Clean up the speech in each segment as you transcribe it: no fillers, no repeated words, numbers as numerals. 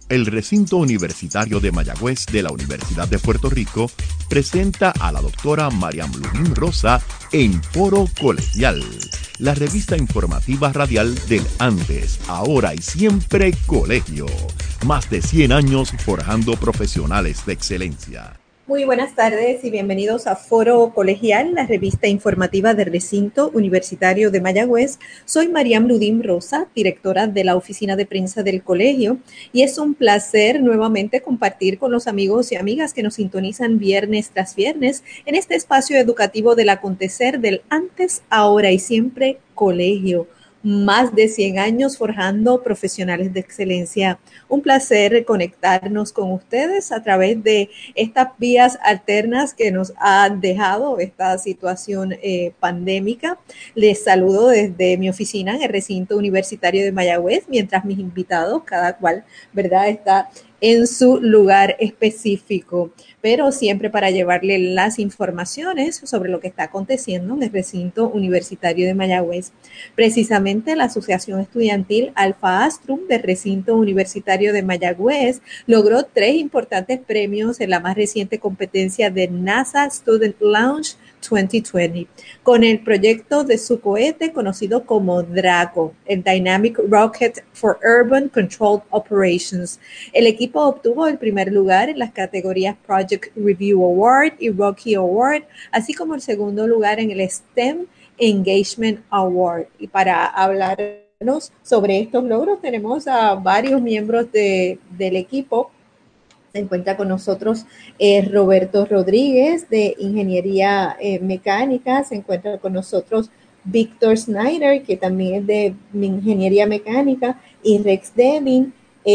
El recinto universitario de Mayagüez de la Universidad de Puerto Rico presenta a la doctora Mariam Lubín Rosa en Foro Colegial, la revista informativa radial del antes, ahora y siempre colegio. Más de 100 años forjando profesionales de excelencia. Muy buenas tardes y bienvenidos a Foro Colegial, la revista informativa del recinto universitario de Mayagüez. Soy Mariam Lubín Rosa, directora de la oficina de prensa del colegio, y es un placer nuevamente compartir con los amigos y amigas que nos sintonizan viernes tras viernes en este espacio educativo del acontecer del antes, ahora y siempre colegio. Más de 100 años forjando profesionales de excelencia. Un placer conectarnos con ustedes a través de estas vías alternas que nos ha dejado esta situación pandémica. Les saludo desde mi oficina en el recinto universitario de Mayagüez, mientras mis invitados, cada cual, ¿verdad?, está en su lugar específico, pero siempre para llevarle las informaciones sobre lo que está aconteciendo en el recinto universitario de Mayagüez. Precisamente la Asociación Estudiantil Alfa Astrum del recinto universitario de Mayagüez logró 3 importantes premios en la más reciente competencia de NASA Student Launch 2020 con el proyecto de su cohete conocido como DRACO, el Dynamic Rocket for Urban Controlled Operations. El equipo obtuvo el primer lugar en las categorías Project Review Award y Rocky Award, así como el segundo lugar en el STEM Engagement Award. Y para hablarnos sobre estos logros tenemos a varios miembros del equipo. Se encuentra con nosotros Roberto Rodríguez de Ingeniería Mecánica. Se encuentra con nosotros Víctor Snyder, que también es de Ingeniería Mecánica, y Rex Deming.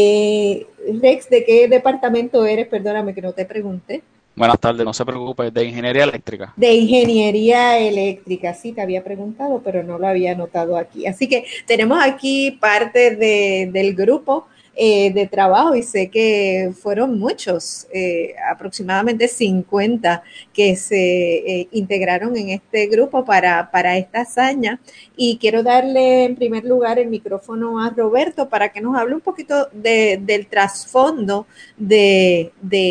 Rex, ¿de qué departamento eres? Perdóname que no te pregunté. Buenas tardes, no se preocupe, de Ingeniería Eléctrica. De Ingeniería Eléctrica, sí, te había preguntado, pero no lo había anotado aquí. Así que tenemos aquí parte del grupo de trabajo y sé que fueron muchos, aproximadamente 50 que se integraron en este grupo para esta hazaña. Y quiero darle en primer lugar el micrófono a Roberto para que nos hable un poquito del trasfondo de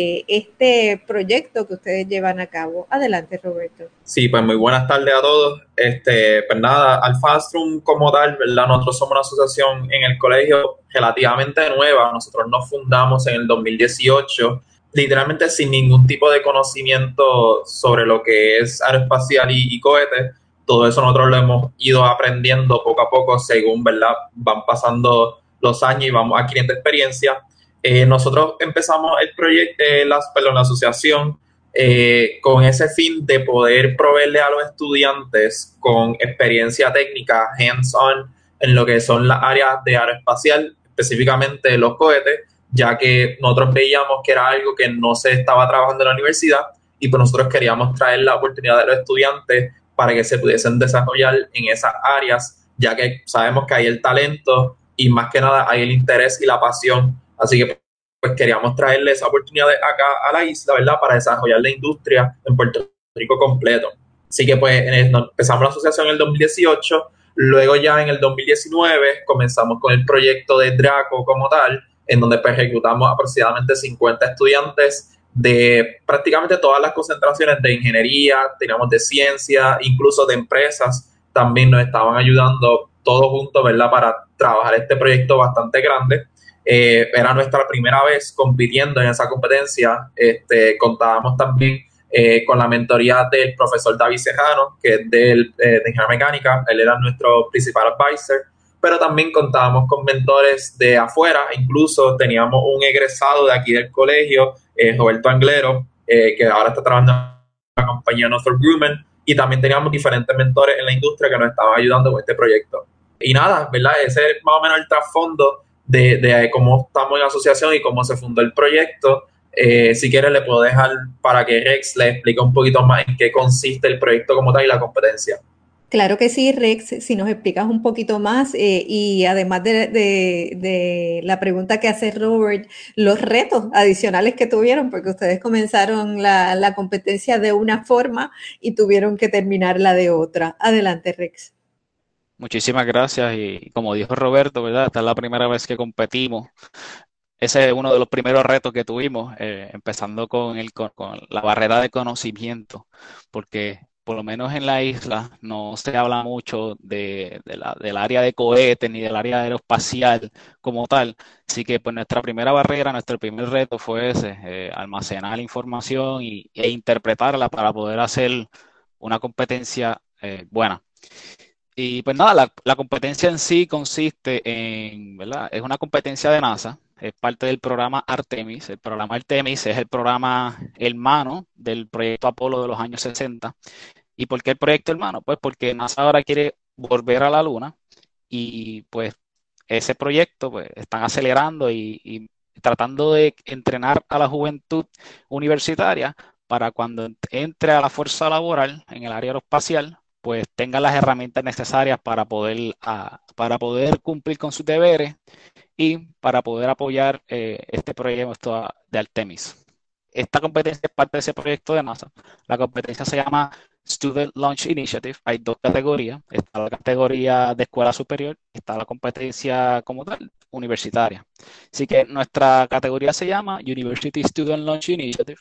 este proyecto que ustedes llevan a cabo. Adelante, Roberto. Sí, pues muy buenas tardes a todos. Pues nada, Alfa Astrum como tal, ¿verdad? Nosotros somos una asociación en el colegio relativamente nueva. Nosotros nos fundamos en el 2018, literalmente sin ningún tipo de conocimiento sobre lo que es aeroespacial y cohetes. Todo eso nosotros lo hemos ido aprendiendo poco a poco según, ¿verdad?, van pasando los años y vamos adquiriendo experiencia. Nosotros empezamos el proyecto, la asociación, con ese fin de poder proveerle a los estudiantes con experiencia técnica hands-on en lo que son las áreas de aeroespacial, específicamente los cohetes, ya que nosotros veíamos que era algo que no se estaba trabajando en la universidad y pues nosotros queríamos traer la oportunidad de los estudiantes para que se pudiesen desarrollar en esas áreas, ya que sabemos que hay el talento y más que nada hay el interés y la pasión. Así que pues queríamos traerle esa oportunidad acá a la isla, ¿verdad?, para desarrollar la industria en Puerto Rico completo. Así que pues empezamos la asociación en el 2018, luego ya en el 2019 comenzamos con el proyecto de DRACO como tal, en donde pues reclutamos aproximadamente 50 estudiantes de prácticamente todas las concentraciones de ingeniería, teníamos de ciencia, incluso de empresas, también nos estaban ayudando todos juntos, ¿verdad?, para trabajar este proyecto bastante grande. Era nuestra primera vez compitiendo en esa competencia. Contábamos también con la mentoría del profesor David Serrano, que es de Ingeniería Mecánica. Él era nuestro principal advisor, pero también contábamos con mentores de afuera. Incluso teníamos un egresado de aquí del colegio, Roberto Anglero, que ahora está trabajando en la compañía Northrop Grumman, y también teníamos diferentes mentores en la industria que nos estaban ayudando con este proyecto. Y nada, ¿verdad? Ese es más o menos el trasfondo de cómo estamos en asociación y cómo se fundó el proyecto. Si quieres le puedo dejar para que Rex le explique un poquito más en qué consiste el proyecto como tal y la competencia. Claro que sí, Rex, si nos explicas un poquito más y además de la pregunta que hace Robert, los retos adicionales que tuvieron, porque ustedes comenzaron la competencia de una forma y tuvieron que terminarla de otra. Adelante, Rex. Muchísimas gracias y como dijo Roberto, ¿verdad? Esta es la primera vez que competimos ese es uno de los primeros retos que tuvimos, empezando con la barrera de conocimiento, porque por lo menos en la isla no se habla mucho del área de cohetes ni del área aeroespacial como tal. Así que pues nuestra primera barrera, nuestro primer reto fue ese, almacenar información e interpretarla para poder hacer una competencia buena. Y pues nada, la competencia en sí consiste en, ¿verdad? Es una competencia de NASA, es parte del programa Artemis. El programa Artemis es el programa hermano del proyecto Apolo de los años 60. ¿Y por qué el proyecto hermano? Pues porque NASA ahora quiere volver a la Luna y pues ese proyecto pues están acelerando y tratando de entrenar a la juventud universitaria para cuando entre a la fuerza laboral en el área aeroespacial, pues tenga las herramientas necesarias para poder cumplir con sus deberes y para poder apoyar este proyecto de Artemis. Esta competencia es parte de ese proyecto de NASA. La competencia se llama Student Launch Initiative. Hay dos categorías. Está la categoría de escuela superior, está la competencia como tal, universitaria. Así que nuestra categoría se llama University Student Launch Initiative.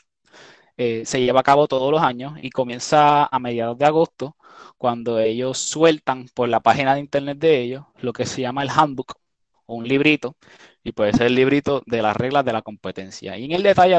Se lleva a cabo todos los años y comienza a mediados de agosto, cuando ellos sueltan por la página de internet de ellos lo que se llama el handbook o un librito, y puede ser el librito de las reglas de la competencia. Y en él detalla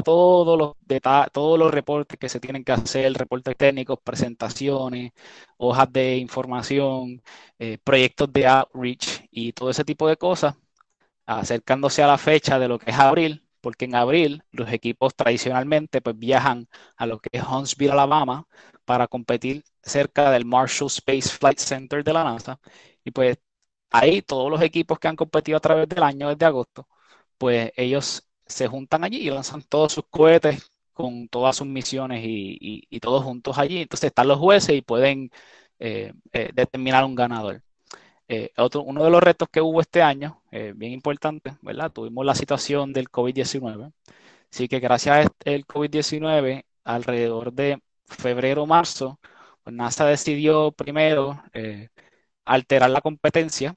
todos los reportes que se tienen que hacer, reportes técnicos, presentaciones, hojas de información, proyectos de outreach y todo ese tipo de cosas, acercándose a la fecha de lo que es abril, porque en abril los equipos tradicionalmente pues viajan a lo que es Huntsville, Alabama, para competir cerca del Marshall Space Flight Center de la NASA. Y pues ahí todos los equipos que han competido a través del año, desde agosto, pues ellos se juntan allí y lanzan todos sus cohetes con todas sus misiones y todos juntos allí. Entonces están los jueces y pueden determinar un ganador. Uno de los retos que hubo este año, bien importante, ¿verdad? Tuvimos la situación del COVID-19. Así que gracias al COVID-19, alrededor de febrero, marzo, pues NASA decidió primero alterar la competencia.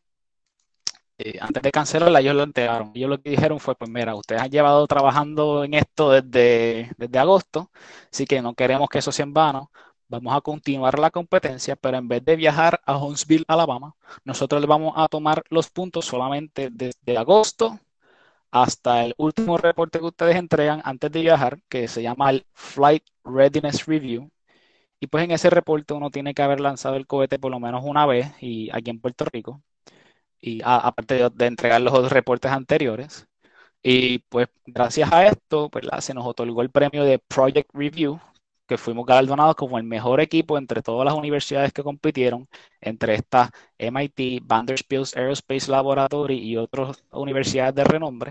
Antes de cancelarla, ellos lo alteraron. Ellos lo que dijeron fue, pues mira, ustedes han llevado trabajando en esto desde agosto, así que no queremos que eso sea en vano. Vamos a continuar la competencia, pero en vez de viajar a Huntsville, Alabama, nosotros les vamos a tomar los puntos solamente desde agosto hasta el último reporte que ustedes entregan antes de viajar, que se llama el Flight Readiness Review. Y pues en ese reporte uno tiene que haber lanzado el cohete por lo menos una vez y aquí en Puerto Rico, y aparte de entregar los otros reportes anteriores. Y pues gracias a esto, pues, se nos otorgó el premio de Project Review, que fuimos galardonados como el mejor equipo entre todas las universidades que compitieron, entre estas MIT, Vanderbilt Aerospace Laboratory y otras universidades de renombre.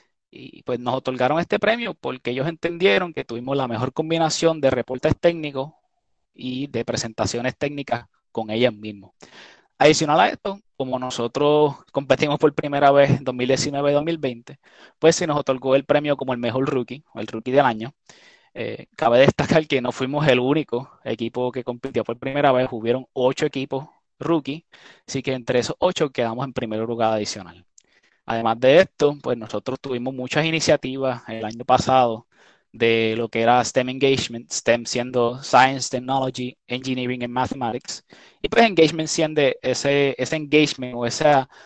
Y pues nos otorgaron este premio porque ellos entendieron que tuvimos la mejor combinación de reportes técnicos y de presentaciones técnicas con ellos mismos. Adicional a esto, como nosotros competimos por primera vez en 2019-2020, pues se nos otorgó el premio como el mejor rookie, o el rookie del año. Cabe destacar que no fuimos el único equipo que compitió por primera vez, hubieron 8 equipos rookie, así que entre esos 8 quedamos en primer lugar adicional. Además de esto, pues nosotros tuvimos muchas iniciativas el año pasado de lo que era STEM Engagement, STEM siendo Science, Technology, Engineering and Mathematics, y pues Engagement siendo ese engagement o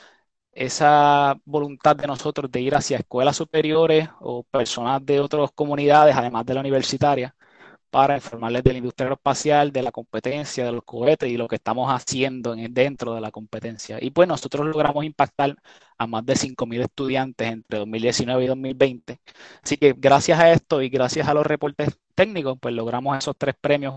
esa voluntad de nosotros de ir hacia escuelas superiores o personas de otras comunidades, además de la universitaria, para informarles de la industria aeroespacial, de la competencia, de los cohetes y lo que estamos haciendo dentro de la competencia. Y pues nosotros logramos impactar a más de 5.000 estudiantes entre 2019 y 2020. Así que gracias a esto y gracias a los reportes técnicos, pues logramos esos 3 premios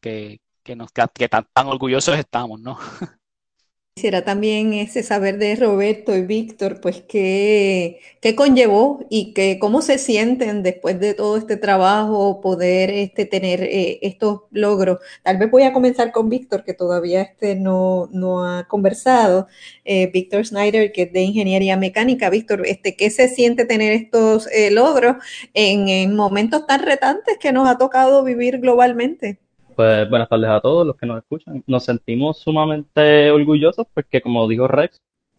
que tan orgullosos estamos, ¿no? Quisiera también ese saber de Roberto y Víctor, pues qué conllevó y cómo se sienten después de todo este trabajo, poder tener estos logros. Tal vez voy a comenzar con Víctor, que todavía no ha conversado. Víctor Snyder, que es de Ingeniería Mecánica. Víctor, ¿qué se siente tener estos logros en momentos tan retantes que nos ha tocado vivir globalmente? Pues buenas tardes a todos los que nos escuchan. Nos sentimos sumamente orgullosos porque, como dijo Rex,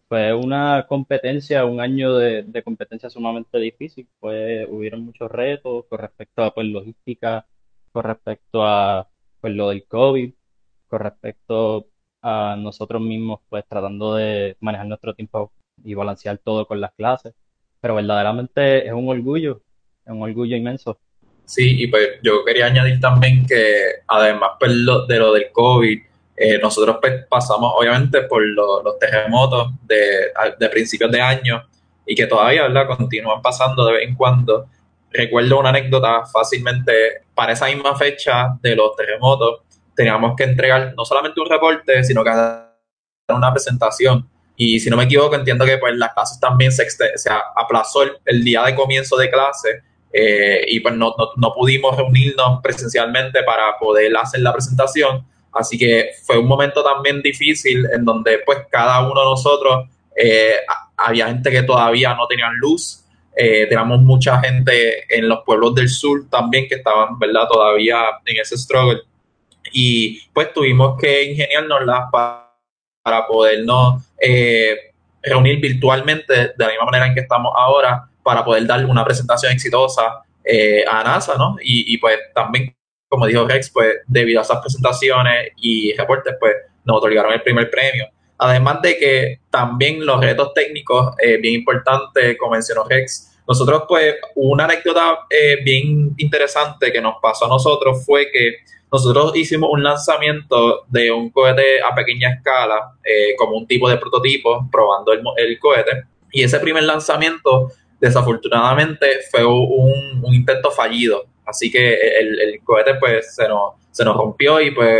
Fue una competencia, un año de competencia sumamente difícil. Hubieron muchos retos con respecto a pues, logística, con respecto a pues, lo del COVID, con respecto a nosotros mismos, pues tratando de manejar nuestro tiempo y balancear todo con las clases. Pero verdaderamente es un orgullo inmenso. Sí, y pues yo quería añadir también que además pues, de lo del COVID, nosotros pues, pasamos obviamente por los terremotos de principios de año y que todavía, ¿verdad?, continúan pasando de vez en cuando. Recuerdo una anécdota fácilmente, para esa misma fecha de los terremotos, teníamos que entregar no solamente un reporte, sino que hacer una presentación. Y si no me equivoco, entiendo que pues las clases también se aplazó el día de comienzo de clase, y pues no pudimos reunirnos presencialmente para poder hacer la presentación, así que fue un momento también difícil en donde pues cada uno de nosotros, había gente que todavía no tenían luz, teníamos mucha gente en los pueblos del sur también que estaban, ¿verdad?, todavía en ese struggle, y pues tuvimos que ingeniárnoslas para podernos reunir virtualmente de la misma manera en que estamos ahora para poder dar una presentación exitosa a NASA, ¿no? Y pues también, como dijo Rex, pues debido a esas presentaciones y reportes, pues nos otorgaron el primer premio. Además de que también los retos técnicos, bien importante, como mencionó Rex, nosotros pues una anécdota bien interesante que nos pasó a nosotros fue que nosotros hicimos un lanzamiento de un cohete a pequeña escala, como un tipo de prototipo, probando el cohete. Y ese primer lanzamiento, desafortunadamente, fue un intento fallido. Así que el cohete pues se nos rompió y pues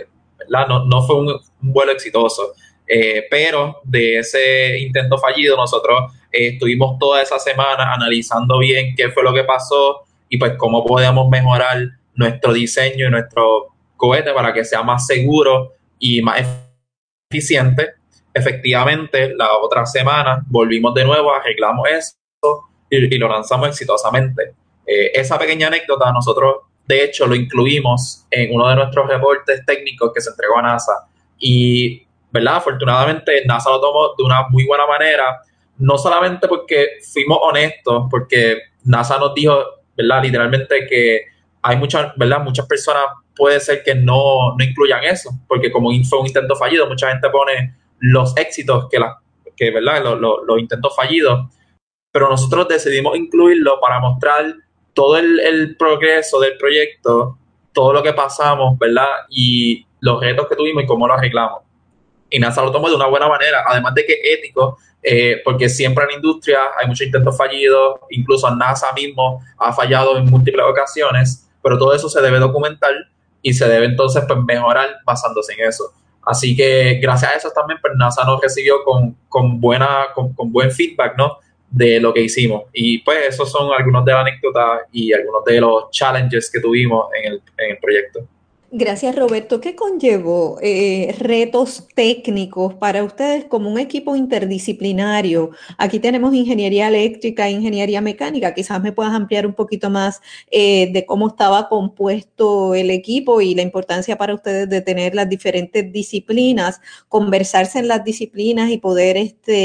no fue un vuelo exitoso. Pero de ese intento fallido nosotros estuvimos toda esa semana analizando bien qué fue lo que pasó y pues cómo podíamos mejorar nuestro diseño y nuestro cohete para que sea más seguro y más eficiente. Efectivamente, la otra semana volvimos de nuevo, arreglamos eso y lo lanzamos exitosamente. Esa pequeña anécdota nosotros, de hecho, lo incluimos en uno de nuestros reportes técnicos que se entregó a NASA y, ¿verdad?, afortunadamente NASA lo tomó de una muy buena manera, no solamente porque fuimos honestos, porque NASA nos dijo, ¿verdad?, literalmente que hay muchas, ¿verdad?, muchas personas puede ser que no incluyan eso, porque como fue un intento fallido, mucha gente pone los éxitos que ¿verdad?, los intentos fallidos, pero nosotros decidimos incluirlo para mostrar todo el progreso del proyecto, todo lo que pasamos, ¿verdad?, y los retos que tuvimos y cómo lo arreglamos. Y NASA lo tomó de una buena manera, además de que ético, porque siempre en la industria hay muchos intentos fallidos, incluso NASA mismo ha fallado en múltiples ocasiones, pero todo eso se debe documentar y se debe entonces pues, mejorar basándose en eso. Así que gracias a eso también pues, NASA nos recibió con buen feedback, ¿no?, de lo que hicimos. Y pues esos son algunos de las anécdotas y algunos de los challenges que tuvimos en el proyecto. Gracias, Roberto. ¿Qué conllevó retos técnicos para ustedes como un equipo interdisciplinario? Aquí tenemos ingeniería eléctrica, ingeniería mecánica. Quizás me puedas ampliar un poquito más de cómo estaba compuesto el equipo y la importancia para ustedes de tener las diferentes disciplinas, conversarse en las disciplinas y poder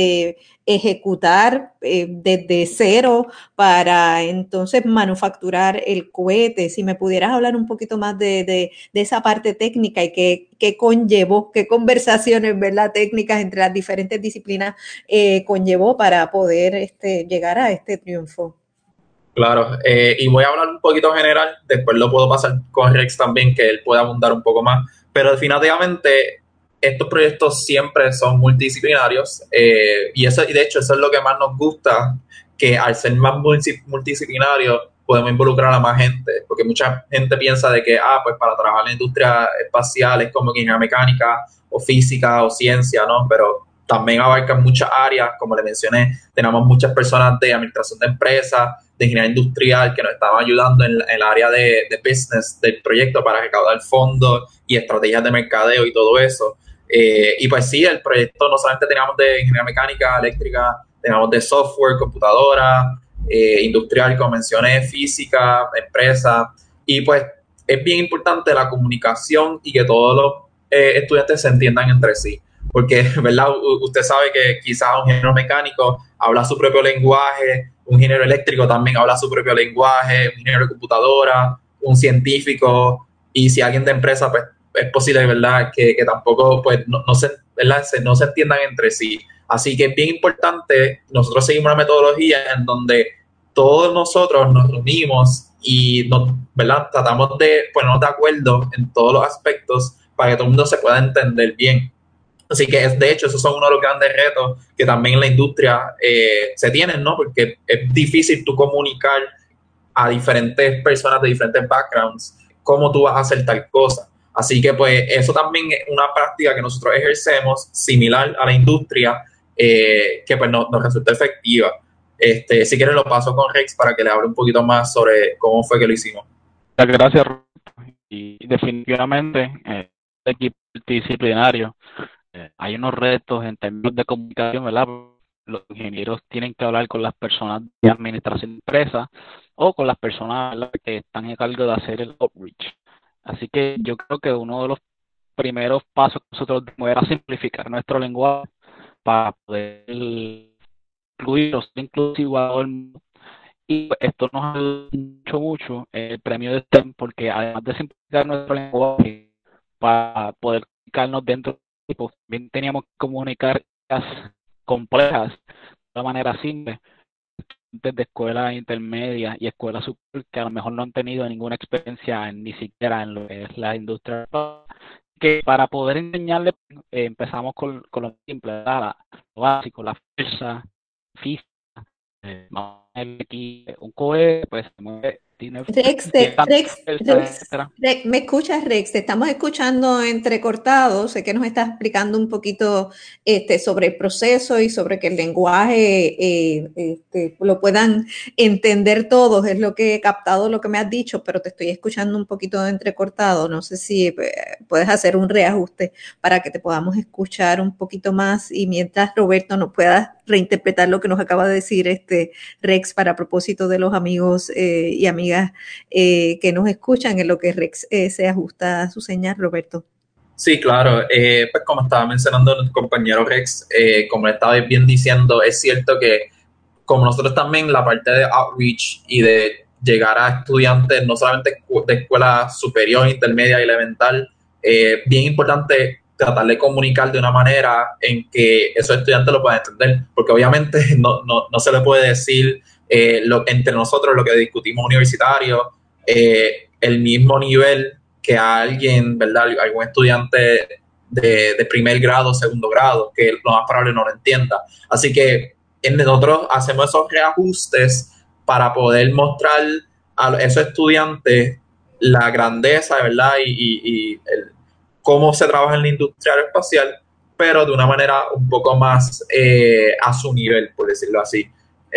ejecutar desde cero para entonces manufacturar el cohete. Si me pudieras hablar un poquito más de esa parte técnica y qué conllevó, qué conversaciones, ¿verdad?, técnicas entre las diferentes disciplinas conllevó para poder llegar a este triunfo. Claro, y voy a hablar un poquito general, después lo puedo pasar con Rex también, que él pueda abundar un poco más, pero definitivamente estos proyectos siempre son multidisciplinarios, y de hecho eso es lo que más nos gusta, que al ser más multidisciplinarios podemos involucrar a más gente, porque mucha gente piensa de que, pues para trabajar en la industria espacial es como ingeniería mecánica o física o ciencia, ¿no? Pero también abarcan muchas áreas, como le mencioné, tenemos muchas personas de administración de empresas, de ingeniería industrial que nos estaban ayudando en el área de business del proyecto para recaudar fondos y estrategias de mercadeo y todo eso. Y pues sí, el proyecto no solamente teníamos de ingeniería mecánica, eléctrica, teníamos de software, computadora, industrial, como mencioné, física, empresa. Y pues es bien importante la comunicación y que todos los estudiantes se entiendan entre sí. porque, ¿verdad? Usted sabe que quizás un ingeniero mecánico habla su propio lenguaje, un ingeniero eléctrico también habla su propio lenguaje, un ingeniero de computadora, un científico, y si alguien de empresa, pues es posible, ¿verdad? Que tampoco, pues, no se, ¿verdad? No se entiendan entre sí. Así que es bien importante, nosotros seguimos una metodología en donde todos nosotros nos reunimos y nos, ¿verdad? Tratamos de ponernos de acuerdo en todos los aspectos para que todo el mundo se pueda entender bien. Así que, de hecho, esos son uno de los grandes retos que también en la industria se tienen, ¿no? Porque es difícil tú comunicar a diferentes personas de diferentes backgrounds cómo tú vas a hacer tal cosa. Así que, pues, eso también es una práctica que nosotros ejercemos similar a la industria que, pues, nos resulta efectiva. Si quieres, lo paso con Rex para que le hable un poquito más sobre cómo fue que lo hicimos. Gracias, y definitivamente el equipo multidisciplinario, hay unos retos en términos de comunicación, ¿verdad? Los ingenieros tienen que hablar con las personas de administración de empresas o con las personas, ¿verdad?, que están a cargo de hacer el outreach. Así que yo creo que uno de los primeros pasos que nosotros debemos era simplificar nuestro lenguaje para poder incluir o ser inclusivo a todo el mundo. Y pues, esto nos ha mucho, mucho el premio de STEM, porque además de simplificar nuestro lenguaje para poder comunicarnos dentro del equipo, también teníamos que comunicar ideas complejas de una manera simple, desde escuelas intermedias y escuelas superiores que a lo mejor no han tenido ninguna experiencia ni siquiera en lo que es la industria, que para poder enseñarles empezamos con lo simple, ¿verdad? Lo básico, la fuerza física. Vamos a ver aquí un cohete, pues se mueve, tiene Rex, tanta Rex, fuerza, Rex, etcétera. ¿me escuchas, Rex? Te estamos escuchando entrecortado. Sé que nos estás explicando un poquito sobre el proceso y sobre que el lenguaje lo puedan entender todos. Es lo que he captado, lo que me has dicho, pero te estoy escuchando un poquito entrecortado. No sé si puedes hacer un reajuste para que te podamos escuchar un poquito más y mientras Roberto nos pueda reinterpretar lo que nos acaba de decir Rex para propósito de los amigos y amigas que nos escuchan en lo que Rex se ajusta a su señal, Roberto. Sí, claro. Pues como estaba mencionando nuestro compañero Rex, como le estaba bien diciendo, es cierto que como nosotros también la parte de outreach y de llegar a estudiantes, no solamente de escuela superior, intermedia y elemental, bien importante tratar de comunicar de una manera en que esos estudiantes lo puedan entender, porque obviamente no se le puede decir entre nosotros lo que discutimos universitarios, el mismo nivel que a alguien, ¿verdad? Algún estudiante de primer grado, segundo grado, que lo más probable no lo entienda. Así que nosotros hacemos esos reajustes para poder mostrar a esos estudiantes la grandeza, ¿verdad? Cómo se trabaja en la industria aeroespacial, pero de una manera un poco más a su nivel, por decirlo así.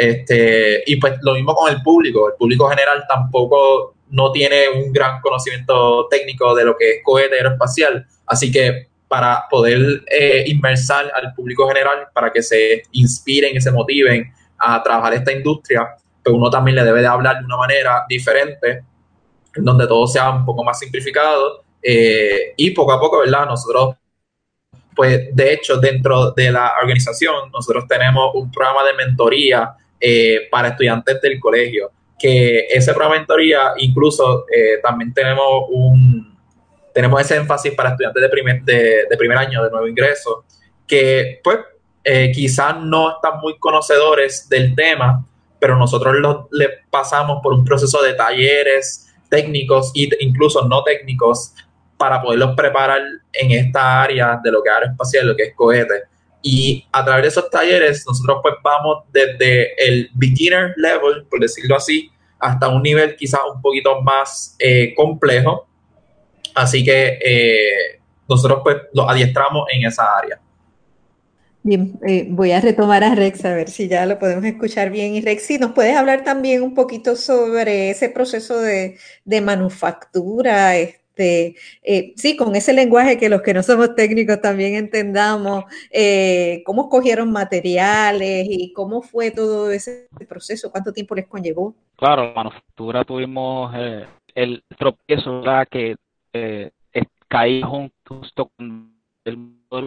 Y pues lo mismo con el público general tampoco no tiene un gran conocimiento técnico de lo que es cohete aeroespacial, así que para poder inmersar al público general, para que se inspiren y se motiven a trabajar esta industria, pues uno también le debe de hablar de una manera diferente, en donde todo sea un poco más simplificado y poco a poco, ¿verdad? Nosotros pues de hecho, dentro de la organización, nosotros tenemos un programa de mentoría para estudiantes del colegio, que ese programa de mentoría incluso también tenemos ese énfasis para estudiantes de primer año, de nuevo ingreso, que pues quizás no están muy conocedores del tema, pero nosotros le pasamos por un proceso de talleres técnicos e incluso no técnicos para poderlos preparar en esta área de lo que es aeroespacial, lo que es cohete. Y a través de esos talleres, nosotros pues vamos desde el beginner level, por decirlo así, hasta un nivel quizás un poquito más complejo. Así que nosotros pues los adiestramos en esa área. Bien, voy a retomar a Rex a ver si ya lo podemos escuchar bien. Y Rex, si nos puedes hablar también un poquito sobre ese proceso de manufactura, sí, con ese lenguaje que los que no somos técnicos también entendamos, cómo escogieron materiales y cómo fue todo ese proceso, cuánto tiempo les conllevó. Claro, la manufactura tuvimos el tropiezo, ¿verdad?, que caía justo con el mundo de los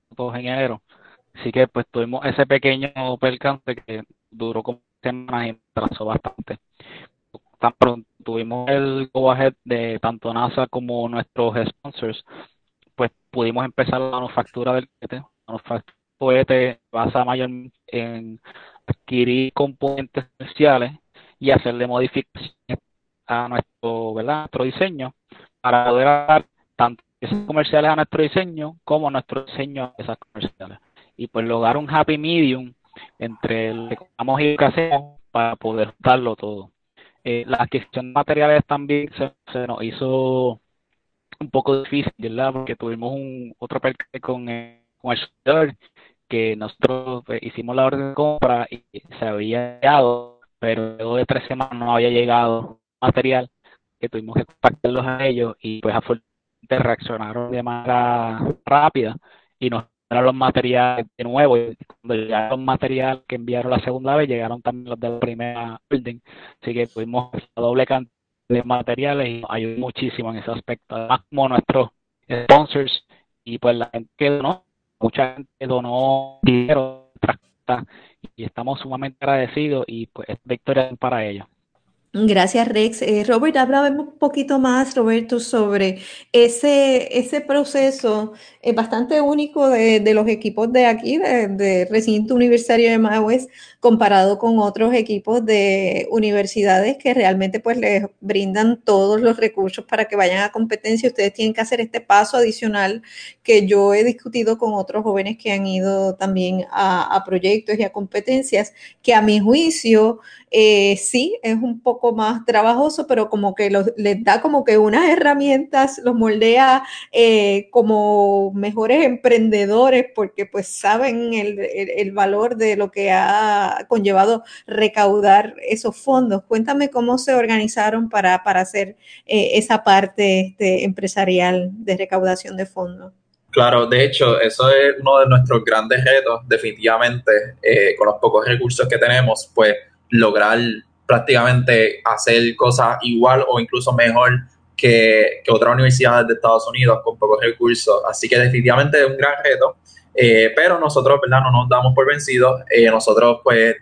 todos en enero. Así que pues tuvimos ese pequeño percance que duró como semanas y me atrasó bastante. Tan pronto tuvimos el go ahead de tanto NASA como nuestros sponsors, pues pudimos empezar la manufactura del cohete. La manufactura del cohete basa mayormente en adquirir componentes esenciales y hacerle modificaciones a nuestro, ¿verdad? Nuestro diseño para poder dar tanto piezas comerciales a nuestro diseño como nuestro diseño a piezas comerciales. Y pues lograr un happy medium entre lo que compramos y lo que hacemos para poder darlo todo. La adquisición de materiales también se nos hizo un poco difícil, ¿verdad? Porque tuvimos otro percance con el servidor, que nosotros hicimos la orden de compra y se había llegado, pero luego de 3 semanas no había llegado material, que tuvimos que contactarlos a ellos y pues afortunadamente reaccionaron de manera rápida y nos enviaron los materiales de nuevo. Y cuando llegaron los materiales que enviaron la segunda vez, llegaron también los de la primera orden, así que tuvimos la doble cantidad de materiales y nos ayudó muchísimo en ese aspecto. Además, como nuestros sponsors y pues la gente que donó, mucha gente donó dinero y estamos sumamente agradecidos y pues es victoria para ellos. Gracias, Rex. Robert, háblame un poquito más, Roberto, sobre ese proceso bastante único de los equipos de aquí, de Recinto Universitario de Mayagüez, comparado con otros equipos de universidades que realmente pues les brindan todos los recursos para que vayan a competencia. Ustedes tienen que hacer este paso adicional que yo he discutido con otros jóvenes que han ido también a proyectos y a competencias, que a mi juicio sí, es un poco más trabajoso, pero como que les da como que unas herramientas, los moldea como mejores emprendedores, porque pues saben el valor de lo que ha conllevado recaudar esos fondos. Cuéntame cómo se organizaron para hacer esa parte empresarial de recaudación de fondos. Claro, de hecho, eso es uno de nuestros grandes retos, definitivamente, con los pocos recursos que tenemos, pues lograr prácticamente hacer cosas igual o incluso mejor que otras universidades de Estados Unidos con pocos recursos. Así que definitivamente es un gran reto, pero nosotros, ¿verdad? No nos damos por vencidos. Nosotros, pues,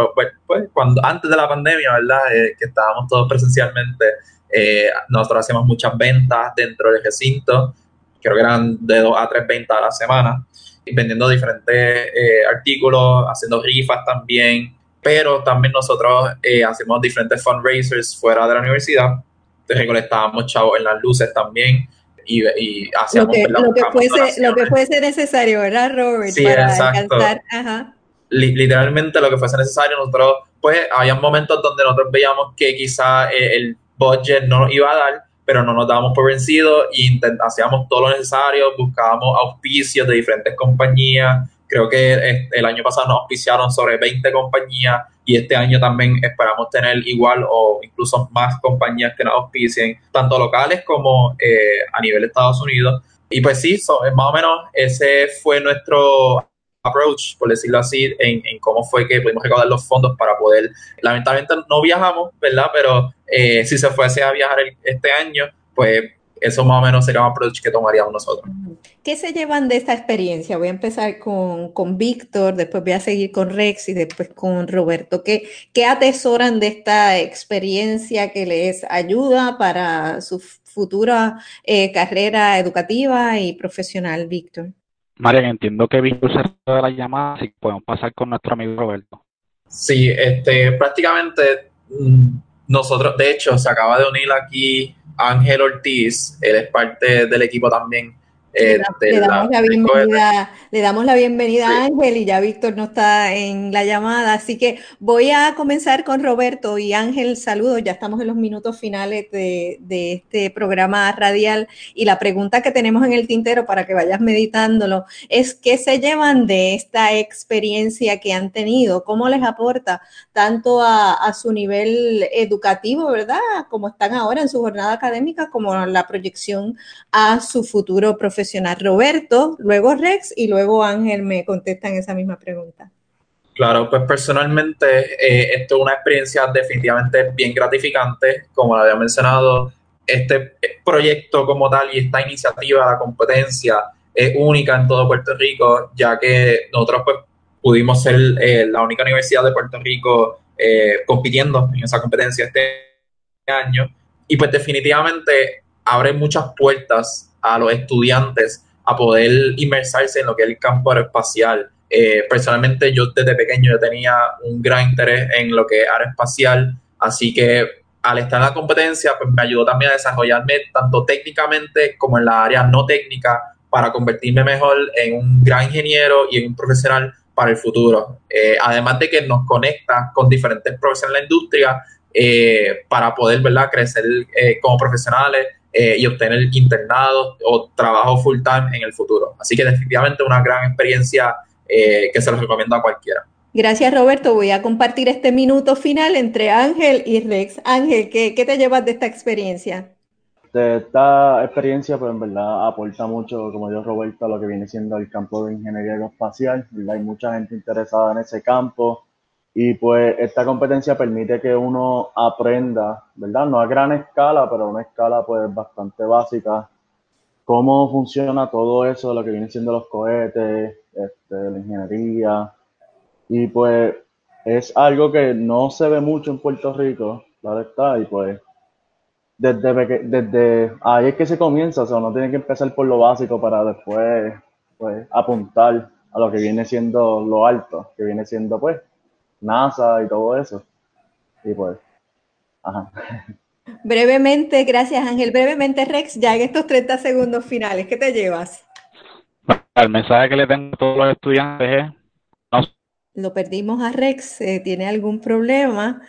cuando antes de la pandemia, ¿verdad? Que estábamos todos presencialmente, nosotros hacíamos muchas ventas dentro del recinto. Creo que eran de 2 a 3 ventas a la semana, vendiendo diferentes artículos, haciendo rifas también, pero también nosotros hacemos diferentes fundraisers fuera de la universidad, recolectábamos chavos en las luces también y hacíamos lo que fuese necesario, ¿verdad, Robert? Sí, para exacto. alcanzar, ajá. Literalmente lo que fuese necesario. Nosotros, pues, había momentos donde nosotros veíamos que quizá el budget no nos iba a dar, pero no nos dábamos por vencidos y hacíamos todo lo necesario, buscábamos auspicios de diferentes compañías. Creo que el año pasado nos auspiciaron sobre 20 compañías y este año también esperamos tener igual o incluso más compañías que nos auspicien, tanto locales como a nivel de Estados Unidos. Y pues sí, más o menos ese fue nuestro approach, por decirlo así, en cómo fue que pudimos recaudar los fondos para poder, lamentablemente no viajamos, ¿verdad? Pero si se fuese a viajar este año, pues eso más o menos sería un approach que tomaríamos nosotros. ¿Qué se llevan de esta experiencia? Voy a empezar con Víctor, después voy a seguir con Rex y después con Roberto. ¿Qué atesoran de esta experiencia que les ayuda para su futura carrera educativa y profesional, Víctor? Marian, entiendo que Víctor se de la llamada, así que podemos pasar con nuestro amigo Roberto. Sí, prácticamente nosotros, de hecho, se acaba de unir aquí Ángel Ortiz, él es parte del equipo también. Le damos la bienvenida a Ángel y ya Víctor no está en la llamada, así que voy a comenzar con Roberto y Ángel, saludos, ya estamos en los minutos finales de este programa radial y la pregunta que tenemos en el tintero para que vayas meditándolo es ¿qué se llevan de esta experiencia que han tenido? ¿Cómo les aporta tanto a su nivel educativo, verdad? Como están ahora en su jornada académica, como la proyección a su futuro profesional. Roberto, luego Rex y luego Ángel me contestan esa misma pregunta. Claro, pues personalmente esto es una experiencia definitivamente bien gratificante. Como lo había mencionado, este proyecto como tal y esta iniciativa, la competencia, es única en todo Puerto Rico, ya que nosotros pues pudimos ser la única universidad de Puerto Rico compitiendo en esa competencia este año, y pues definitivamente abre muchas puertas a los estudiantes a poder inmersarse en lo que es el campo aeroespacial. Personalmente yo desde pequeño yo tenía un gran interés en lo que es aeroespacial, así que al estar en la competencia pues me ayudó también a desarrollarme tanto técnicamente como en la área no técnica para convertirme mejor en un gran ingeniero y en un profesional para el futuro. Además de que nos conecta con diferentes profesionales en la industria para poder, ¿verdad?, crecer como profesionales y obtener internados o trabajo full time en el futuro. Así que definitivamente una gran experiencia que se los recomiendo a cualquiera. Gracias, Roberto. Voy a compartir este minuto final entre Ángel y Rex. Ángel, ¿qué te llevas de esta experiencia? De esta experiencia, pues en verdad aporta mucho, como dijo Roberto, a lo que viene siendo el campo de ingeniería aeroespacial, ¿verdad? Hay mucha gente interesada en ese campo y pues esta competencia permite que uno aprenda, ¿verdad? No a gran escala, pero a una escala pues bastante básica, cómo funciona todo eso, lo que viene siendo los cohetes, la ingeniería, y pues es algo que no se ve mucho en Puerto Rico, claro está, y pues desde ahí es que se comienza, o sea, uno tiene que empezar por lo básico para después pues apuntar a lo que viene siendo lo alto, que viene siendo pues NASA y todo eso. Y pues, ajá. Brevemente, gracias Ángel. Brevemente, Rex, ya en estos 30 segundos finales, ¿qué te llevas? El mensaje que le tengo a todos los estudiantes es: no. Lo perdimos a Rex, tiene algún problema.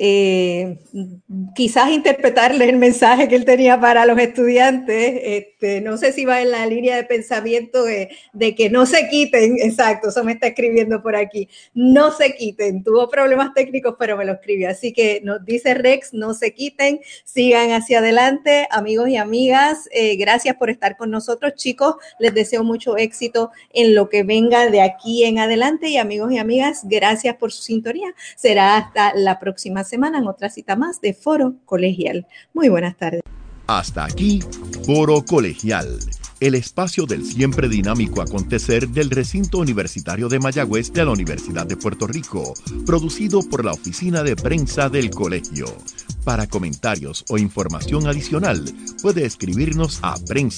Quizás interpretarle el mensaje que él tenía para los estudiantes. No sé si va en la línea de pensamiento de que no se quiten. Exacto, eso me está escribiendo por aquí. No se quiten. Tuvo problemas técnicos, pero me lo escribió. Así que nos dice Rex, no se quiten, sigan hacia adelante. Amigos y amigas, gracias por estar con nosotros, chicos. Les deseo mucho éxito en lo que venga de aquí en adelante. Y amigos y amigas, gracias por su sintonía. Será hasta la próxima semana en otra cita más de Foro Colegial. Muy buenas tardes. Hasta aquí, Foro Colegial, el espacio del siempre dinámico acontecer del recinto universitario de Mayagüez de la Universidad de Puerto Rico, producido por la Oficina de Prensa del Colegio. Para comentarios o información adicional, puede escribirnos a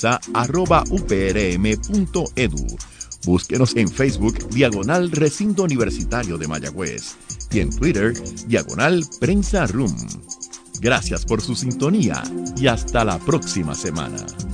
prensa@uprm.edu. Búsquenos en Facebook, /Recinto Universitario de Mayagüez, y en Twitter, /Prensa Room. Gracias por su sintonía y hasta la próxima semana.